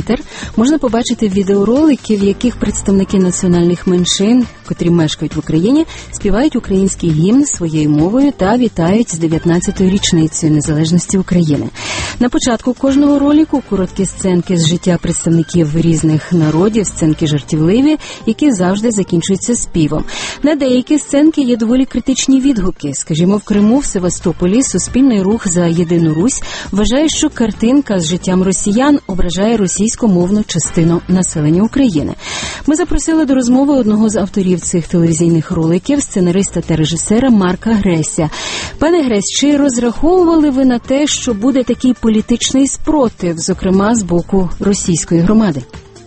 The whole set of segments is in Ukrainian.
театр, можна побачити відеоролики, в яких представники національних меншин, котрі мешкають в Україні, співають український гімн своєю мовою та вітають з 19-ю річницею незалежності України. На початку кожного ролику короткі сценки з життя представників різних народів, сценки жартівливі, які завжди закінчуються співом. На деякі сценки є доволі критичні відгуки. Скажімо, в Криму, в Севастополі Суспільний рух за єдину Русь вважає, що картинка з життям росіян ображає російськомовну частину населення України. Ми запросили до розмови одного з авторів цих телевізійних роликів, сценариста та режисера Марка Греся. Пане Гресь, чи розраховували ви на те, що буде такий політичний спротив, зокрема з боку російської громади?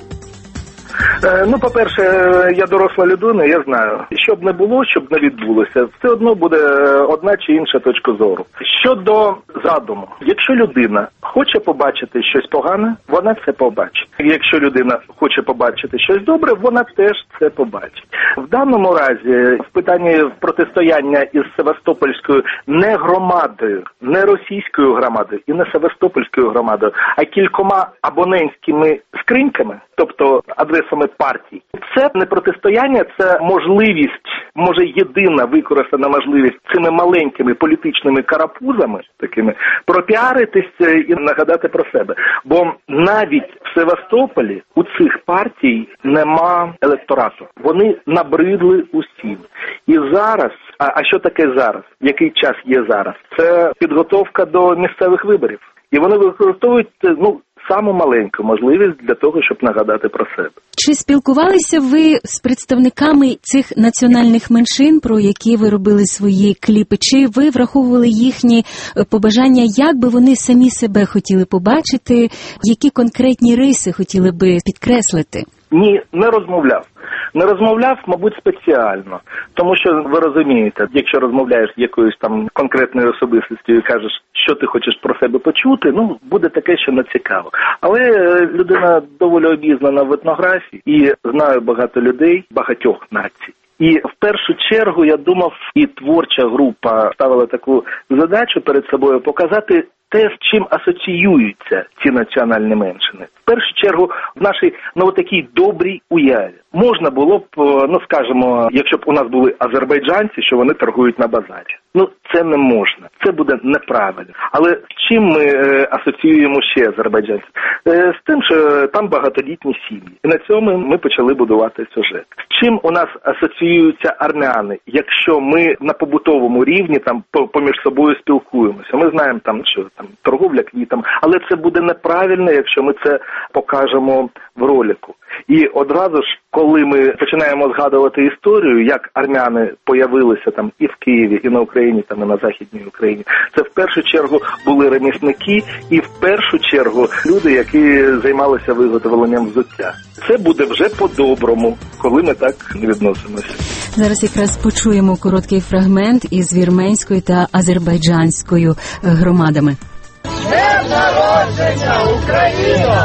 Ну, по-перше, я доросла людина, я знаю, що б не було, що б не відбулося, все одно буде одна чи інша точка зору. Щодо задуму, якщо людина хоче побачити щось погане, вона це побачить. Якщо людина хоче побачити щось добре, вона теж це побачить. В даному разі, в питанні протистояння із Севастопольською не громадою, не російською громадою і не Севастопольською громадою, а кількома абонентськими скриньками, тобто адресами партій. Це не протистояння, це можливість, може єдина використана можливість цими маленькими політичними карапузами, такими, пропіаритися і нагадати про себе. Бо навіть в Севастополі у цих партій нема електорату. Вони набридли усім. І зараз, а що таке зараз? Який час є зараз? Це підготовка до місцевих виборів. І вони використовують, саму маленьку можливість для того, щоб нагадати про себе. Чи спілкувалися ви з представниками цих національних меншин, про які ви робили свої кліпи? Чи ви враховували їхні побажання, як би вони самі себе хотіли побачити, які конкретні риси хотіли би підкреслити? Ні, не розмовляв. Не розмовляв, мабуть, спеціально. Тому що, ви розумієте, якщо розмовляєш з якоюсь там конкретною особистістю і кажеш, що ти хочеш про себе почути, буде таке, що не цікаво. Але людина доволі обізнана в етнографії і знаю багато людей, багатьох націй. І в першу чергу, я думав, і творча група ставила таку задачу перед собою показати те, з чим асоціюються ці національні меншини. В першу чергу, в нашій такій добрій уяві. Можна було б, скажімо, якщо б у нас були азербайджанці, що вони торгують на базарі. Це не можна. Це буде неправильно. Але з чим ми асоціюємо ще азербайджанців? З тим, що там багатодітні сім'ї. І на цьому ми почали будувати сюжет. З чим у нас асоціюються армяни, якщо ми на побутовому рівні там поміж собою спілкуємося? Ми знаємо що торговля квітами, але це буде неправильно, якщо ми це покажемо в ролику. І одразу ж, коли ми починаємо згадувати історію, як армяни появилися там і в Києві, і на Україні, і на Західній Україні, це в першу чергу були ремісники і в першу чергу люди, які займалися виготовленням взуття. Це буде вже по-доброму, коли ми так відносимося. Зараз якраз почуємо короткий фрагмент із вірменською та азербайджанською громадами. Днем народження, Україна!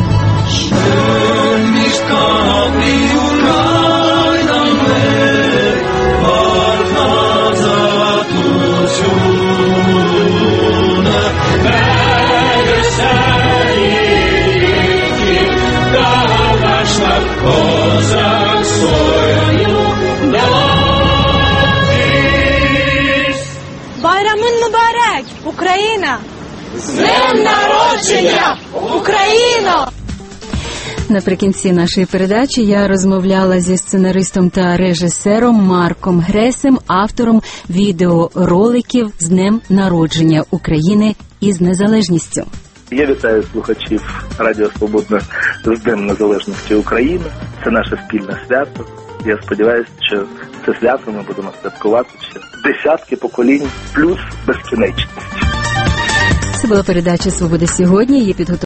Bayramın mübarek, Україна! З днем народження, Україна! Наприкінці нашої передачі я розмовляла зі сценаристом та режисером Марком Гресем, автором відеороликів «З днем народження України» із незалежністю. Я вітаю слухачів Радіо Свободна з Днем Незалежності України. Це наше спільне свято. Я сподіваюся, що це свято ми будемо святкувати ще десятки поколінь плюс безкінечність. Це була передача «Свобода сьогодні». Її підготувала